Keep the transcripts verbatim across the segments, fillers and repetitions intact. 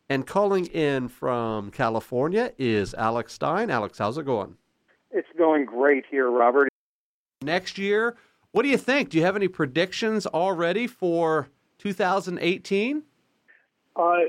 And calling in from California is Alex Stein. Alex, how's it going? It's going great here, Robert. Next year, what do you think? Do you have any predictions already for two thousand eighteen? Uh,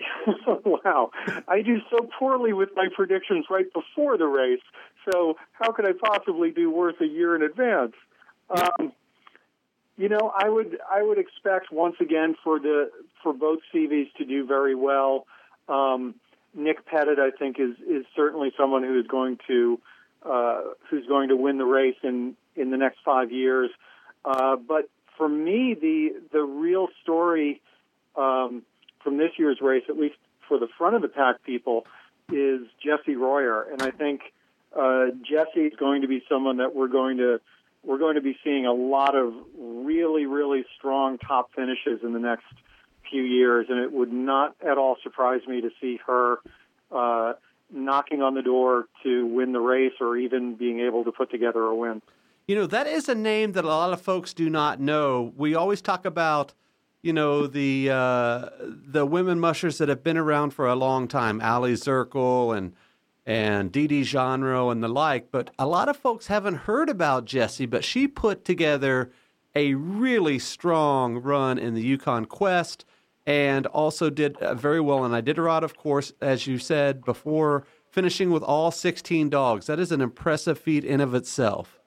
wow. I do so poorly with my predictions right before the race, so how could I possibly do worse a year in advance? Um, you know, I would I would expect once again for the for both C Vs to do very well. Um, Nick Pettit, I think, is is certainly someone who is going to uh, who's going to win the race in, in the next five years. Uh, but for me, the the real story um, from this year's race, at least for the front of the pack people, is Jesse Royer, and I think uh, Jesse is going to be someone that we're going to we're going to be seeing a lot of really really strong top finishes in the next few years, and it would not at all surprise me to see her uh, knocking on the door to win the race or even being able to put together a win. You know, that is a name that a lot of folks do not know. We always talk about, you know, the uh, the women mushers that have been around for a long time, Ali Zirkle and and Dee Dee Genreau and the like, but a lot of folks haven't heard about Jessie, but she put together a really strong run in the Yukon Quest, and also did uh, very well in Iditarod, of course, as you said before, finishing with all sixteen dogs. That is an impressive feat in of itself.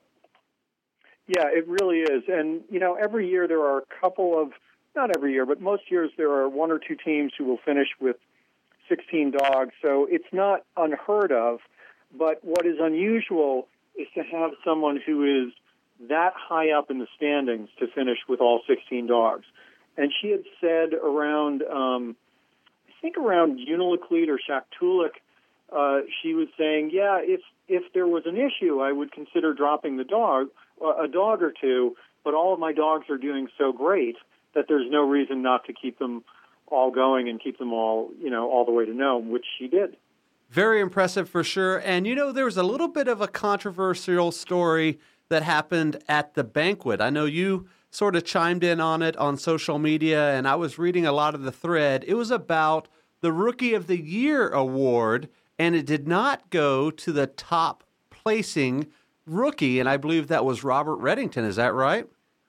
Yeah, it really is. And, you know, every year there are a couple of, not every year, but most years there are one or two teams who will finish with sixteen dogs. So it's not unheard of. But what is unusual is to have someone who is that high up in the standings to finish with all sixteen dogs. And she had said around, um, I think around Unalakleet or Shaktoolik, uh, she was saying, yeah, if if there was an issue, I would consider dropping the dog, uh, a dog or two, but all of my dogs are doing so great that there's no reason not to keep them all going and keep them all, you know, all the way to Nome, which she did. Very impressive for sure. And, you know, there was a little bit of a controversial story that happened at the banquet. I know you sort of chimed in on it on social media, and I was reading a lot of the thread. It was about the Rookie of the Year award, and it did not go to the top placing rookie, and I believe that was Robert Reddington. Is that right?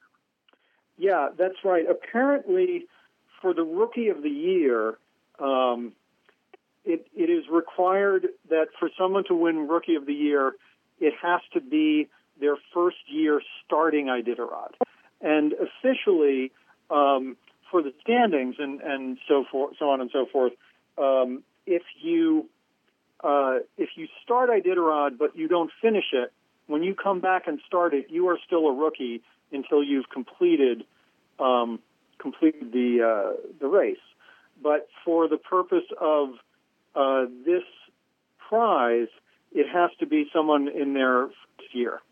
Yeah, that's right. Apparently, for the Rookie of the Year, um, it, it is required that for someone to win Rookie of the Year, it has to be their first year starting Iditarod. And officially, um, for the standings and, and so forth, so on and so forth, um, if you uh, if you start Iditarod but you don't finish it, when you come back and start it, you are still a rookie until you've completed um, completed the uh, the race. But for the purpose of uh, this prize, it has to be someone in their first year.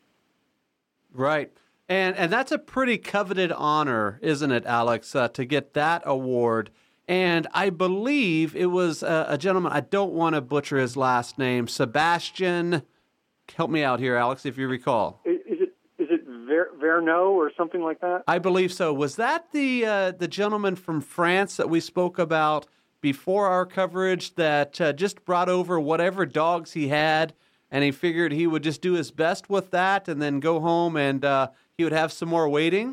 Right. And and that's a pretty coveted honor, isn't it, Alex, uh, to get that award. And I believe it was a, a gentleman, I don't want to butcher his last name, Sebastian, help me out here, Alex, if you recall. Is, is it is it Ver, Verneau or something like that? I believe so. Was that the uh, the gentleman from France that we spoke about before our coverage that uh, just brought over whatever dogs he had, and he figured he would just do his best with that and then go home and uh, he would have some more waiting?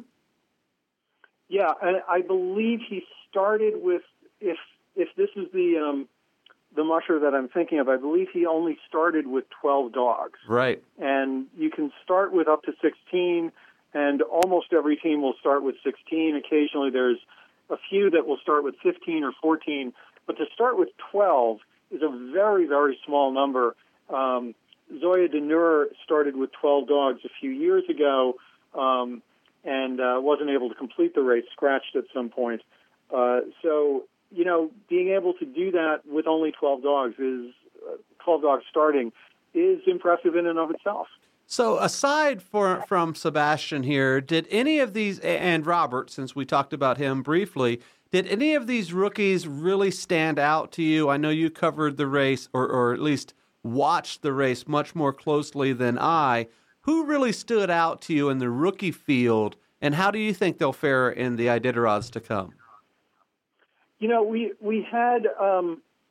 Yeah, and I believe he started with, if if this is the um, the musher that I'm thinking of, I believe he only started with twelve dogs. Right. And you can start with up to sixteen, and almost every team will start with sixteen. Occasionally there's a few that will start with fifteen or fourteen, but to start with twelve is a very, very small number. Um, Zoya Denur started with twelve dogs a few years ago um, and uh, wasn't able to complete the race, scratched at some point. Uh, so, you know, being able to do that with only twelve dogs is, uh, twelve dogs starting, is impressive in and of itself. So aside for, from Sebastian here, did any of these, and Robert, since we talked about him briefly, did any of these rookies really stand out to you? I know you covered the race, or, or at least watched the race much more closely than I. Who really stood out to you in the rookie field, and how do you think they'll fare in the Iditarods to come? You know, we we had um,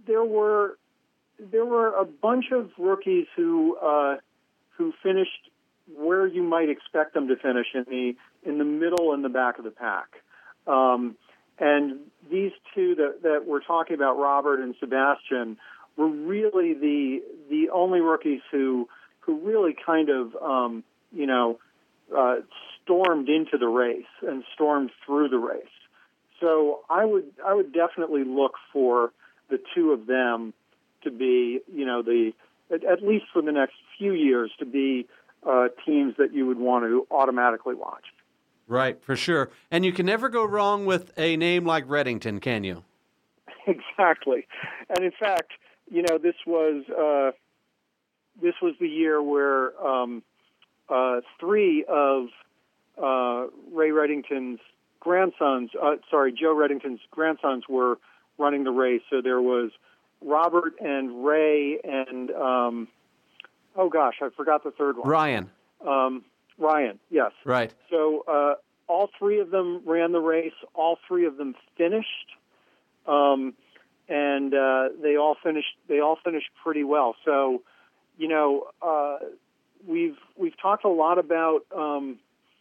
there were there were a bunch of rookies who uh, who finished where you might expect them to finish in the in the middle and the back of the pack. Um, and these two that, that we're talking about, Robert and Sebastian, were really the the only rookies who who really kind of um, you know uh, stormed into the race and stormed through the race. So I would I would definitely look for the two of them to be, you know, the at, at least for the next few years to be uh, teams that you would want to automatically watch. Right, for sure. And you can never go wrong with a name like Reddington, can you? Exactly. And in fact, you know, this was uh, this was the year where um, uh, three of uh, Ray Reddington's grandsons, uh, sorry, Joe Reddington's grandsons were running the race. So there was Robert and Ray and, um, oh gosh, I forgot the third one. Ryan. Um, Ryan, yes. Right. So uh, all three of them ran the race. All three of them finished, um, and uh, they all finished. They all finished pretty well. So, you know, uh, we've we've talked a lot about um,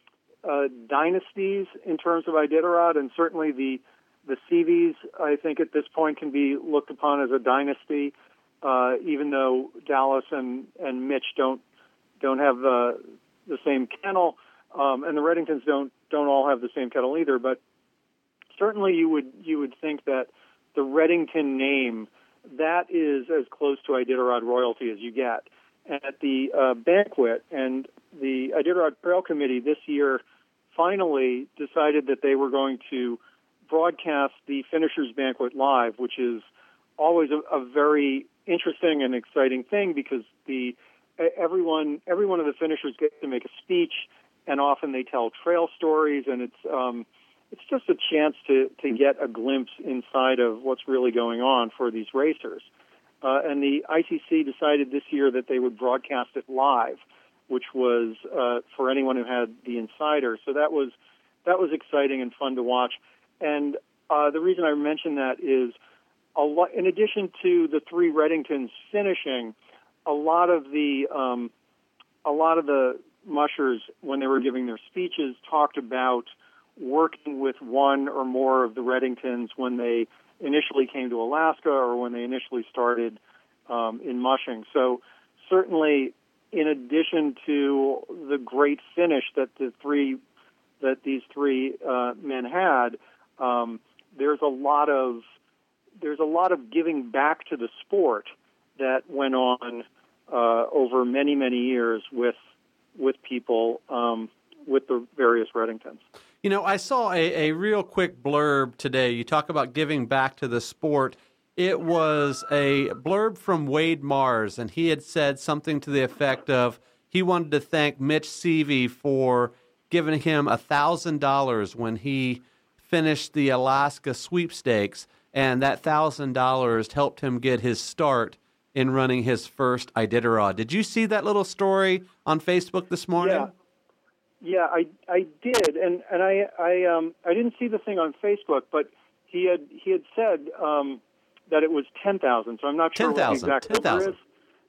uh, dynasties in terms of Iditarod, and certainly the the Seavies, I think, at this point can be looked upon as a dynasty, uh, even though Dallas and, and Mitch don't don't have the the same kennel, um, and the Reddingtons don't don't all have the same kennel either. But certainly, you would you would think that the Reddington name, that is as close to Iditarod royalty as you get. And at the uh, banquet, and the Iditarod Trail Committee this year finally decided that they were going to broadcast the Finishers Banquet live, which is always a, a very interesting and exciting thing because the everyone every one of the finishers gets to make a speech, and often they tell trail stories, and it's um, it's just a chance to to get a glimpse inside of what's really going on for these racers. Uh, and the I T C decided this year that they would broadcast it live, which was uh, for anyone who had the Insider. So that was that was exciting and fun to watch. And uh, the reason I mention that is, a lot, in addition to the three Reddingtons finishing, a lot of the um, a lot of the mushers, when they were giving their speeches, talked about working with one or more of the Reddingtons when they initially came to Alaska or when they initially started um, in mushing. So certainly, in addition to the great finish that the three that these three uh, men had, um, there's a lot of there's a lot of giving back to the sport that went on uh, over many many years with with people um, with the various Reddingtons. You know, I saw a, a real quick blurb today. You talk about giving back to the sport. It was a blurb from Wade Mars, and he had said something to the effect of he wanted to thank Mitch Seavey for giving him one thousand dollars when he finished the Alaska sweepstakes, and that one thousand dollars helped him get his start in running his first Iditarod. Did you see that little story on Facebook this morning? Yeah. Yeah, I I did, and and I I um I didn't see the thing on Facebook, but he had he had said um, that it was ten thousand. So I'm not sure what the exact number is.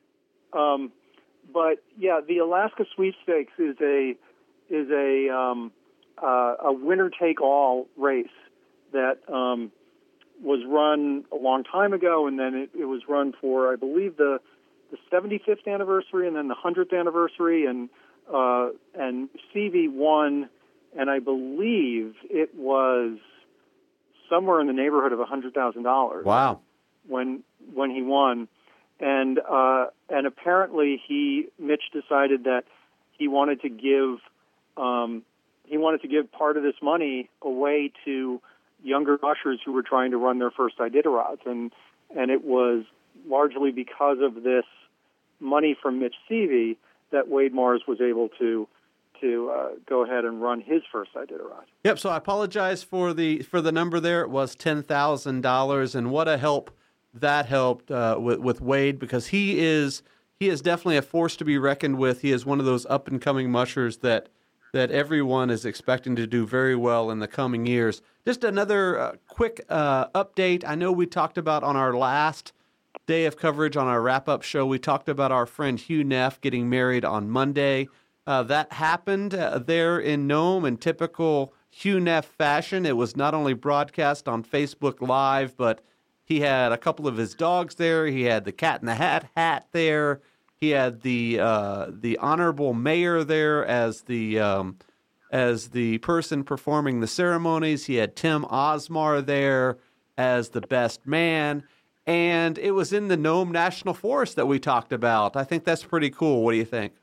Um, but yeah, the Alaska Sweepstakes is a is a um, uh, a winner take all race that um, was run a long time ago, and then it, it was run for I believe the the seventy-fifth anniversary, and then the hundredth anniversary, and Uh, and Seavey won, and I believe it was somewhere in the neighborhood of a hundred thousand dollars. Wow! When when he won, and uh, and apparently he Mitch decided that he wanted to give um, he wanted to give part of this money away to younger mushers who were trying to run their first Iditarods, and and it was largely because of this money from Mitch Seavey that Wade Mars was able to to uh, go ahead and run his first Iditarod. Yep. So I apologize for the for the number there. It was ten thousand dollars, and what a help that helped uh, with with Wade, because he is he is definitely a force to be reckoned with. He is one of those up and coming mushers that that everyone is expecting to do very well in the coming years. Just another uh, quick uh, update. I know we talked about on our last day of coverage on our wrap-up show, we talked about our friend Hugh Neff getting married on Monday. Uh, that happened uh, there in Nome in typical Hugh Neff fashion. It was not only broadcast on Facebook Live, but he had a couple of his dogs there. He had the Cat in the Hat hat there. He had the uh, the honorable mayor there as the um, as the person performing the ceremonies. He had Tim Osmar there as the best man. And it was in the Nome National Forest that we talked about. I think that's pretty cool. What do you think?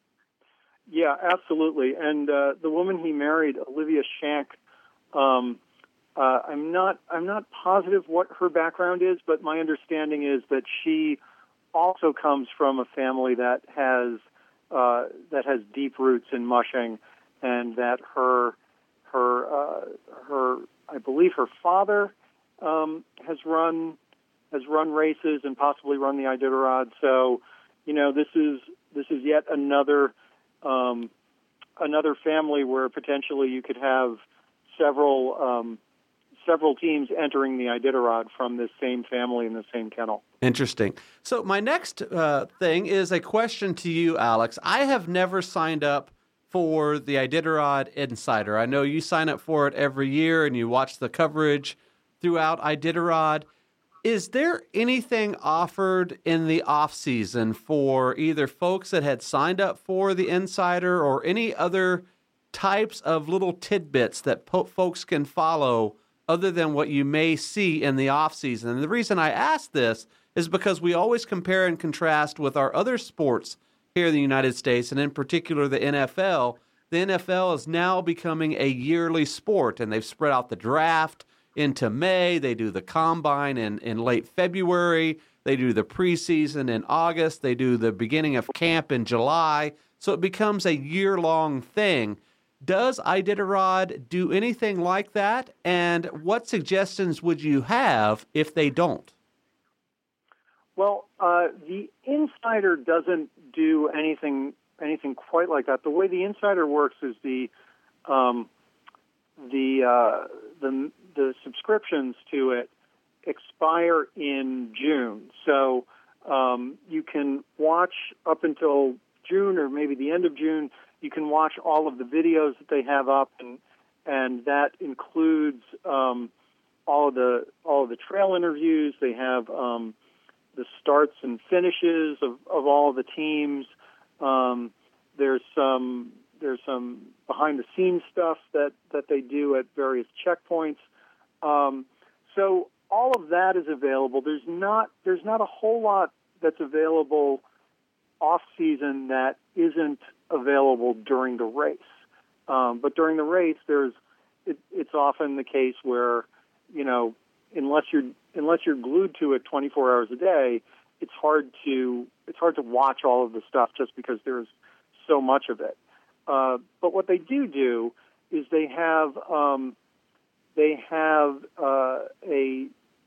Yeah, absolutely. And uh, the woman he married, Olivia Shank, um, uh, I'm not I'm not positive what her background is, but my understanding is that she also comes from a family that has uh, that has deep roots in mushing, and that her her uh, her I believe her father um, has run has run races and possibly run the Iditarod. So, you know, this is this is yet another. Um, another family where potentially you could have several um, several teams entering the Iditarod from this same family in the same kennel. Interesting. So my next uh, thing is a question to you, Alex. I have never signed up for the Iditarod Insider. I know you sign up for it every year and you watch the coverage throughout Iditarod. Is there anything offered in the off season for either folks that had signed up for the Insider or any other types of little tidbits that po- folks can follow other than what you may see in the off season? And the reason I ask this is because we always compare and contrast with our other sports here in the United States, and in particular the N F L. The N F L is now becoming a yearly sport, and they've spread out the draft into May. They do the combine in, in late February. They do the preseason in August. They do the beginning of camp in July. So it becomes a year-long thing. Does Iditarod do anything like that? And what suggestions would you have if they don't? Well, uh, the Insider doesn't do anything anything quite like that. The way the Insider works is the um, the uh, the the subscriptions to it expire in June. So um, you can watch up until June or maybe the end of June. You can watch all of the videos that they have up, and and that includes um, all of the all of the trail interviews. They have um, the starts and finishes of, of all of the teams. Um, there's some there's some behind the scenes stuff that, that they do at various checkpoints. Um, so all of that is available. There's not there's not a whole lot that's available off season that isn't available during the race. Um, but during the race, there's it, it's often the case where, you know, unless you're unless you're glued to it twenty-four hours a day, it's hard to it's hard to watch all of the stuff just because there's so much of it. Uh, but what they do do is they have um, they have uh, a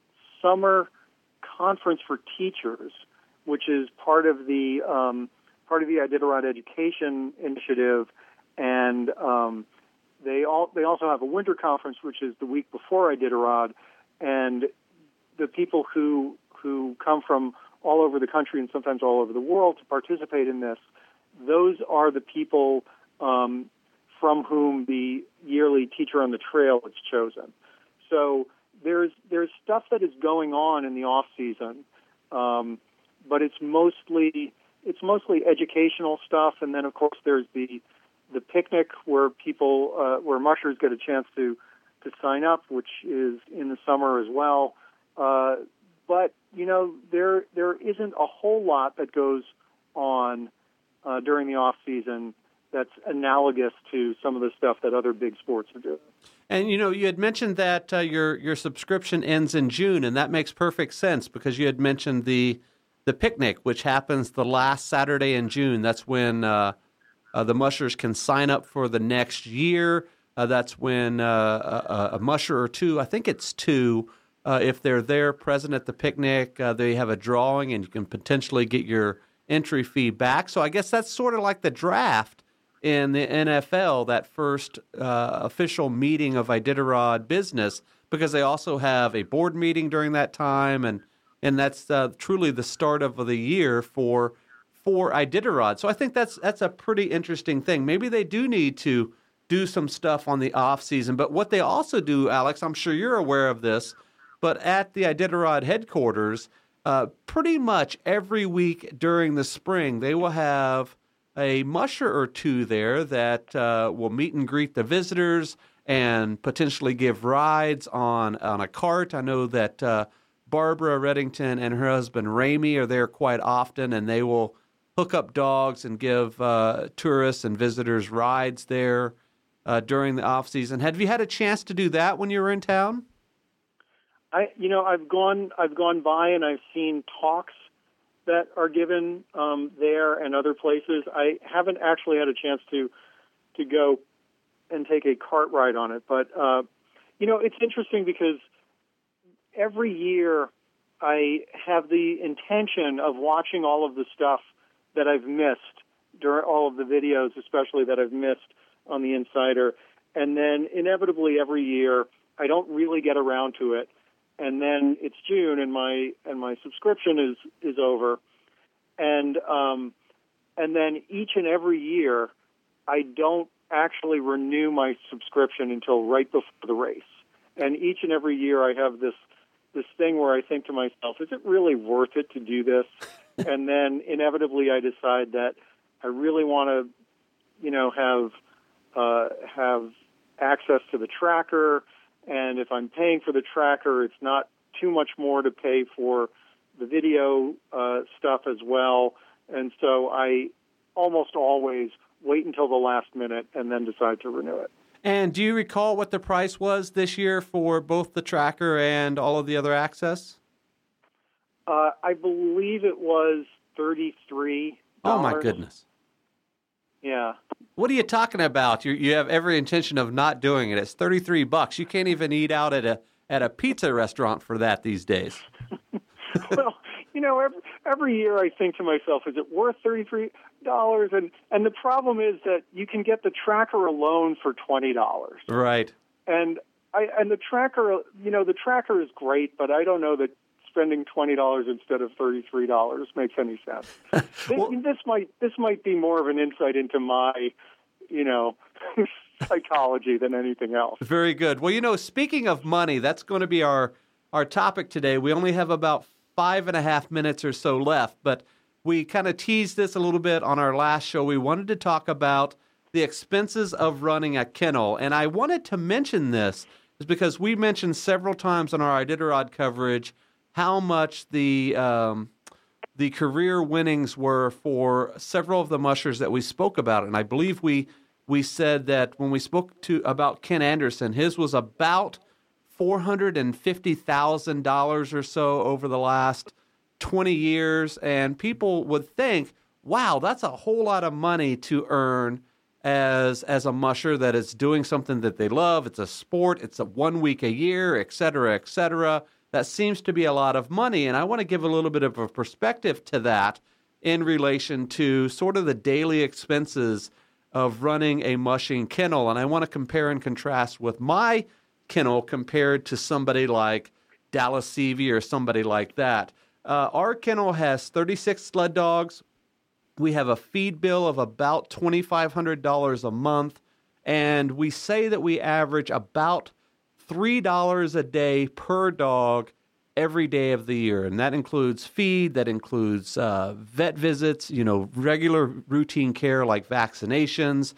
summer conference for teachers, which is part of the um, part of the Iditarod Education Initiative, and um, they all they also have a winter conference, which is the week before Iditarod, and the people who who come from all over the country and sometimes all over the world to participate in this, those are the people um, from whom the yearly Teacher on the Trail is chosen. So there's there's stuff that is going on in the off season, um, but it's mostly it's mostly educational stuff, and then of course there's the the picnic where people uh, where mushers get a chance to to sign up, which is in the summer as well. Uh, but you know there there isn't a whole lot that goes on uh, during the off season that's analogous to some of the stuff that other big sports are doing. And, you know, you had mentioned that uh, your your subscription ends in June, and that makes perfect sense because you had mentioned the the picnic, which happens the last Saturday in June. That's when uh, uh, the mushers can sign up for the next year. Uh, that's when uh, a, a musher or two, I think it's two, uh, if they're there present at the picnic, uh, they have a drawing, and you can potentially get your entry fee back. So I guess that's sort of like the draft in the N F L, that first uh, official meeting of Iditarod business, because they also have a board meeting during that time, and and that's uh, truly the start of the year for for Iditarod. So I think that's that's a pretty interesting thing. Maybe they do need to do some stuff on the off season, but what they also do, Alex, I'm sure you're aware of this, but at the Iditarod headquarters, uh, pretty much every week during the spring, they will have a musher or two there that uh, will meet and greet the visitors and potentially give rides on on a cart. I know that uh, Barbara Reddington and her husband Ramey are there quite often, and they will hook up dogs and give uh, tourists and visitors rides there uh, during the off season. Have you had a chance to do that when you were in town? I, you know, I've gone, I've gone by and I've seen talks that are given um, there and other places. I haven't actually had a chance to to go and take a cart ride on it, but uh, you know, it's interesting because every year I have the intention of watching all of the stuff that I've missed during all of the videos, especially that I've missed on the Insider. And then inevitably every year, I don't really get around to it. And then it's June and my, and my subscription is, is over. And, um, and then each and every year, I don't actually renew my subscription until right before the race. And each and every year I have this, this thing where I think to myself, is it really worth it to do this? And then inevitably I decide that I really want to, you know, have uh, have access to the tracker. And if I'm paying for the tracker, it's not too much more to pay for the video uh, stuff as well. And so I almost always wait until the last minute and then decide to renew it. And do you recall what the price was this year for both the tracker and all of the other access? Uh, I believe it was thirty-three dollars. Oh, my goodness. Yeah. What are you talking about? You you have every intention of not doing it. It's thirty-three bucks. You can't even eat out at a at a pizza restaurant for that these days. Well, you know, every, every year I think to myself, is it worth thirty-three dollars? And and the problem is that you can get the tracker alone for twenty dollars. Right. And I and the tracker, you know, the tracker is great, but I don't know that spending twenty dollars instead of thirty-three dollars makes any sense. well, this, this might this might be more of an insight into my, you know, psychology than anything else. Very good. Well, you know, speaking of money, that's going to be our our topic today. We only have about five and a half minutes or so left, but we kind of teased this a little bit on our last show. We wanted to talk about the expenses of running a kennel, and I wanted to mention this is because we mentioned several times on our Iditarod coverage how much the um, the career winnings were for several of the mushers that we spoke about. And I believe we we said that when we spoke to about Ken Anderson, his was about four hundred fifty thousand dollars or so over the last twenty years. And people would think, wow, that's a whole lot of money to earn as as a musher that is doing something that they love. It's a sport. It's a one week a year, et cetera, et cetera. That seems to be a lot of money, and I want to give a little bit of a perspective to that in relation to sort of the daily expenses of running a mushing kennel, and I want to compare and contrast with my kennel compared to somebody like Dallas Seavey or somebody like that. Uh, our kennel has thirty-six sled dogs. We have a feed bill of about twenty-five hundred dollars a month, and we say that we average about three dollars a day per dog every day of the year. And that includes feed, that includes uh, vet visits, you know, regular routine care like vaccinations,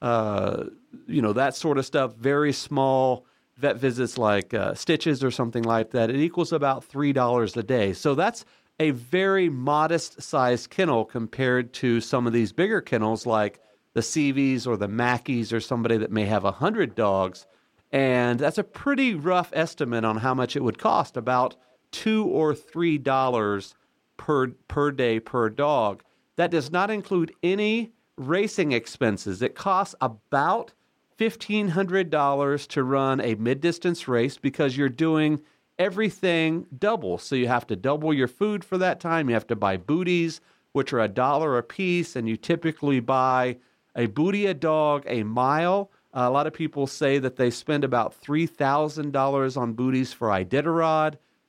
uh, you know, that sort of stuff, very small vet visits like uh, stitches or something like that. It equals about three dollars a day. So that's a very modest-sized kennel compared to some of these bigger kennels like the Seaveys or the Mackeys or somebody that may have one hundred dogs. And that's a pretty rough estimate on how much it would cost, about two or three dollars per per day per dog. That does not include any racing expenses. It costs about fifteen hundred dollars to run a mid-distance race because you're doing everything double. So you have to double your food for that time. You have to buy booties, which are a dollar a piece, and you typically buy a booty a dog a mile. Uh, a lot of people say that they spend about three thousand dollars on booties for Iditarod.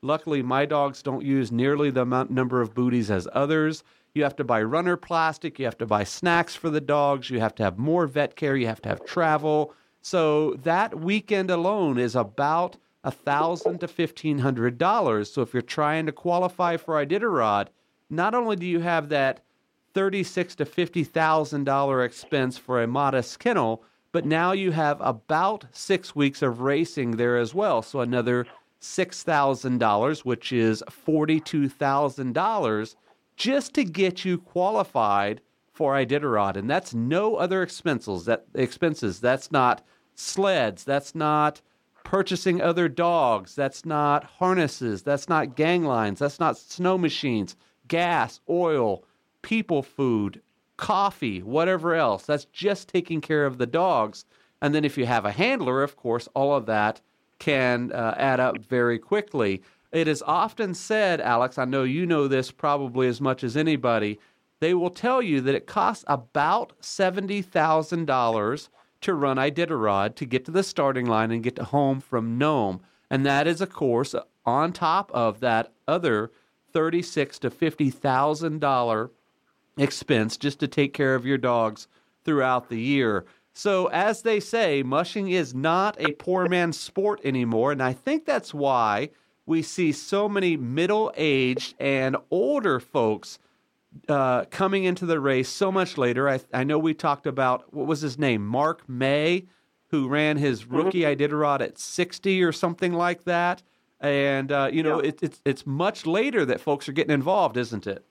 Luckily, my dogs don't use nearly the amount, number of booties as others. You have to buy runner plastic. You have to buy snacks for the dogs. You have to have more vet care. You have to have travel. So that weekend alone is about one thousand dollars to fifteen hundred dollars. So if you're trying to qualify for Iditarod, not only do you have that thirty-six thousand to fifty thousand dollars expense for a modest kennel, but now you have about six weeks of racing there as well. So another six thousand dollars, which is forty-two thousand dollars, just to get you qualified for Iditarod. And that's no other expenses. That expenses. That's not sleds. That's not purchasing other dogs. That's not harnesses. That's not gang lines. That's not snow machines, gas, oil, people food, coffee, whatever else. That's just taking care of the dogs. And then if you have a handler, of course, all of that can uh, add up very quickly. It is often said, Alex, I know you know this probably as much as anybody, they will tell you that it costs about seventy thousand dollars to run Iditarod to get to the starting line and get to home from Nome. And that is, of course, on top of that other thirty-six thousand to fifty thousand dollars expense just to take care of your dogs throughout the year. So as they say, mushing is not a poor man's sport anymore. And I think that's why we see so many middle-aged and older folks uh, coming into the race so much later. I, I know we talked about, what was his name, Mark May, who ran his rookie Iditarod at sixty or something like that. And, uh, you know, yeah. it, it's it's much later that folks are getting involved, isn't it?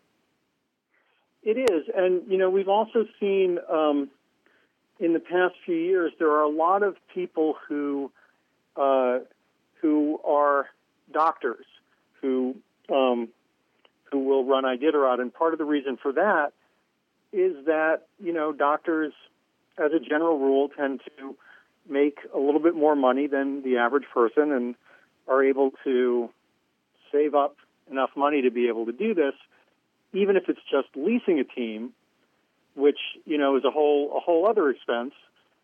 It is. And, you know, we've also seen um, in the past few years, there are a lot of people who uh, who are doctors who um, who will run Iditarod. And part of the reason for that is that, you know, doctors, as a general rule, tend to make a little bit more money than the average person and are able to save up enough money to be able to do this, even if it's just leasing a team, which, you know, is a whole a whole other expense.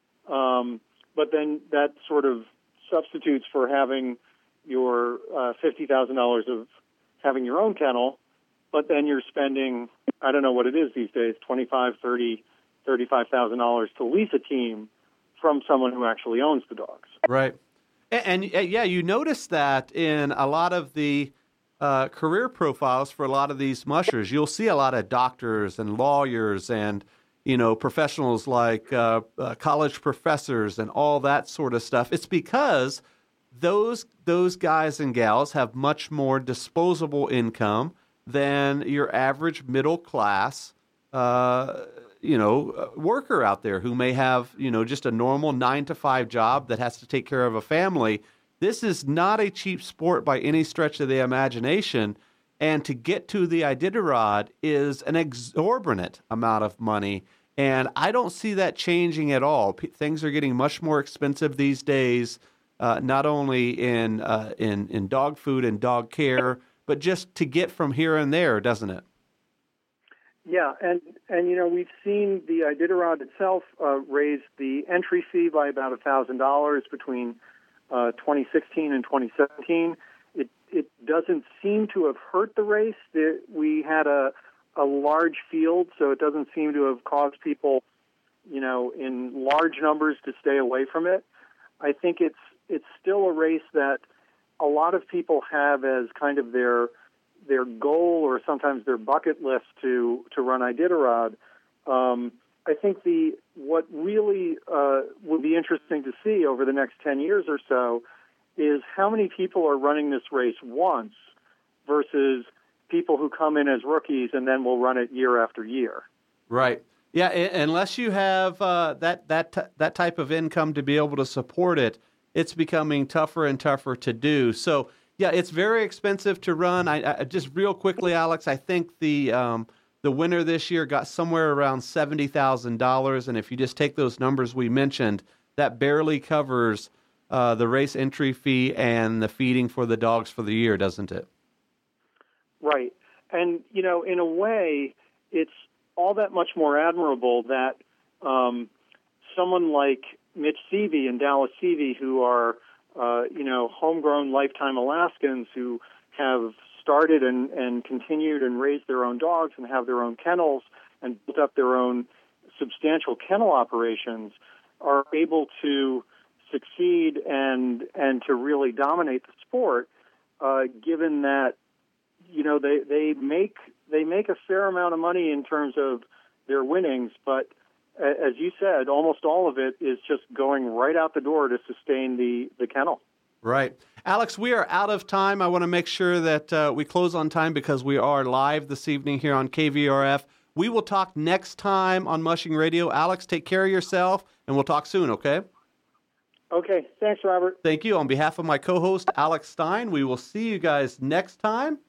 Um, but then that sort of substitutes for having your uh, fifty thousand dollars of having your own kennel, but then you're spending, I don't know what it is these days, twenty-five thousand dollars, thirty thousand dollars, thirty-five thousand dollars to lease a team from someone who actually owns the dogs. Right. And, and yeah, you notice that in a lot of the uh, career profiles for a lot of these mushers. You'll see a lot of doctors and lawyers and, you know, professionals like uh, uh, college professors and all that sort of stuff. It's because those those guys and gals have much more disposable income than your average middle class uh you know, worker out there who may have, you know, just a normal nine to five job that has to take care of a family. This is not a cheap sport by any stretch of the imagination. And to get to the Iditarod is an exorbitant amount of money. And I don't see that changing at all. P- things are getting much more expensive these days, uh, not only in, uh, in, in dog food and dog care, but just to get from here and there, doesn't it? Yeah, and, and you know, we've seen the Iditarod itself uh, raise the entry fee by about one thousand dollars between uh, twenty sixteen and twenty seventeen. It it doesn't seem to have hurt the race. The, we had a, a large field, so it doesn't seem to have caused people, you know, in large numbers to stay away from it. I think it's it's still a race that a lot of people have as kind of their their goal or sometimes their bucket list to, to run Iditarod. Um, I think the what really uh, would be interesting to see over the next ten years or so is how many people are running this race once versus people who come in as rookies and then will run it year after year. Right. Yeah, I- unless you have uh, that that t- that type of income to be able to support it, it's becoming tougher and tougher to do. So, yeah, it's very expensive to run. I, I just real quickly, Alex, I think the um, the winner this year got somewhere around seventy thousand dollars, and if you just take those numbers we mentioned, that barely covers uh, the race entry fee and the feeding for the dogs for the year, doesn't it? Right, and you know, in a way, it's all that much more admirable that um, someone like Mitch Seavey and Dallas Seavey, who are Uh, you know, homegrown Lifetime Alaskans who have started and, and continued and raised their own dogs and have their own kennels and built up their own substantial kennel operations are able to succeed and and to really dominate the sport, uh, given that, you know, they, they make they make a fair amount of money in terms of their winnings, but as you said, almost all of it is just going right out the door to sustain the, the kennel. Right. Alex, we are out of time. I want to make sure that uh, we close on time because we are live this evening here on K V R F. We will talk next time on Mushing Radio. Alex, take care of yourself, and we'll talk soon, okay? Okay. Thanks, Robert. Thank you. On behalf of my co-host, Alex Stein, we will see you guys next time.